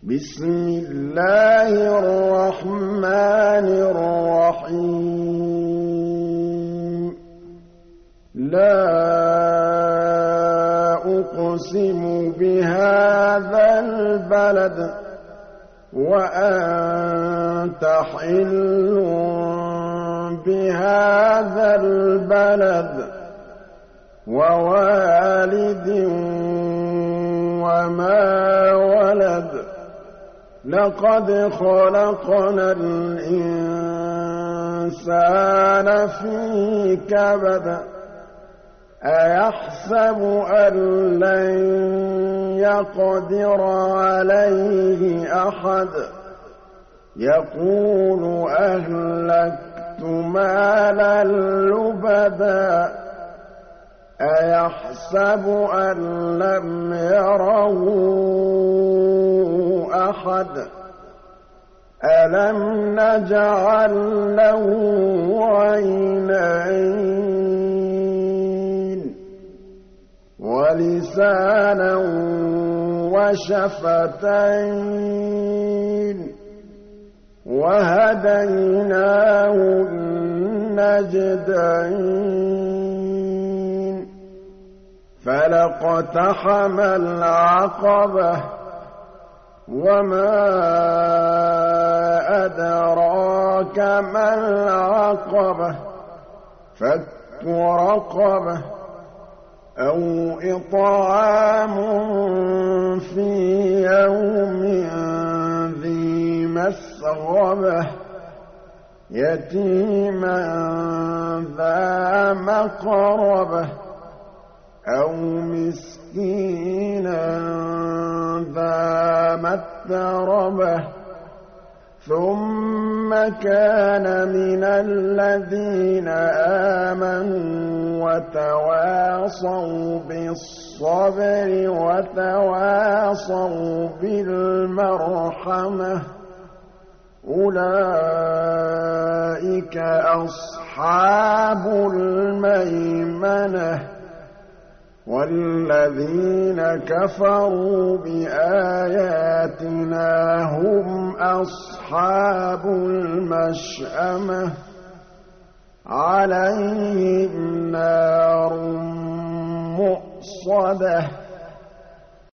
بسم الله الرحمن الرحيم لا أقسم بهذا البلد وأنت حل بهذا البلد ووالد وما ولد لقد خلقنا الإنسان في كبد أيحسب أن لن يقدر عليه أحد يقول أهلكت مالا لبدا أيحسب أن لم يره أحد ألم نجعل له عينين ولسانا وشفتين وهديناه النجدين فلاقتحم العقبة وما أدراك ما العقبة فك رقبة أو إطعام في يوم ذي مسغبة يتيما ذا مقربة أو مسكينا ذا متربة ثم كان من الذين آمنوا وتواصوا بالصبر وتواصوا بالمرحمة أولئك أصحاب الميمنة والذين كفروا بآياتنا هم أصحاب المشأمة عليهم نار مؤصدة